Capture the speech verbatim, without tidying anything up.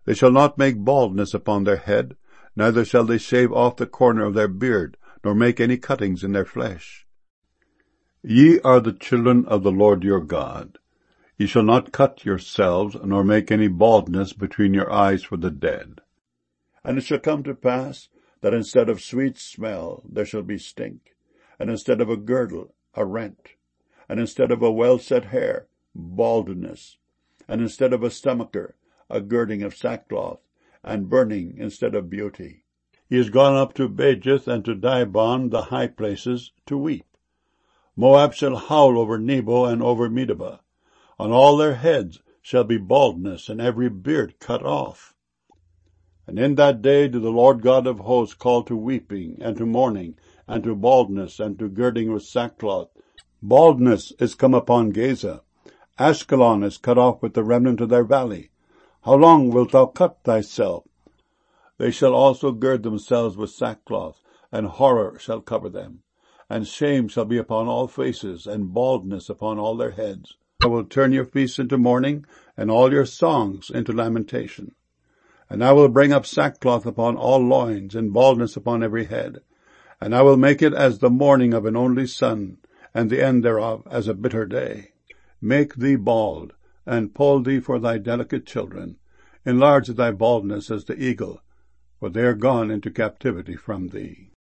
They shall not make baldness upon their head, neither shall they shave off the corner of their beard, nor make any cuttings in their flesh. Ye are the children of the Lord your God. Ye shall not cut yourselves, nor make any baldness between your eyes for the dead. And it shall come to pass, that instead of sweet smell there shall be stink, and instead of a girdle, a rent, and instead of a well-set hair, baldness, and instead of a stomacher, a girding of sackcloth, and burning instead of beauty. He is gone up to Bajith and to Dibon, the high places, to weep. Moab shall howl over Nebo and over Medeba. On all their heads shall be baldness, and every beard cut off. And in that day do the Lord God of hosts call to weeping, and to mourning, and to baldness, and to girding with sackcloth. Baldness is come upon Gaza. Ashkelon is cut off with the remnant of their valley. How long wilt thou cut thyself? They shall also gird themselves with sackcloth, and horror shall cover them. And shame shall be upon all faces, and baldness upon all their heads. I will turn your feasts into mourning, and all your songs into lamentation. And I will bring up sackcloth upon all loins, and baldness upon every head. And I will make it as the mourning of an only son, and the end thereof as a bitter day. Make thee bald, and poll thee for thy delicate children. Enlarge thy baldness as the eagle, for they are gone into captivity from thee.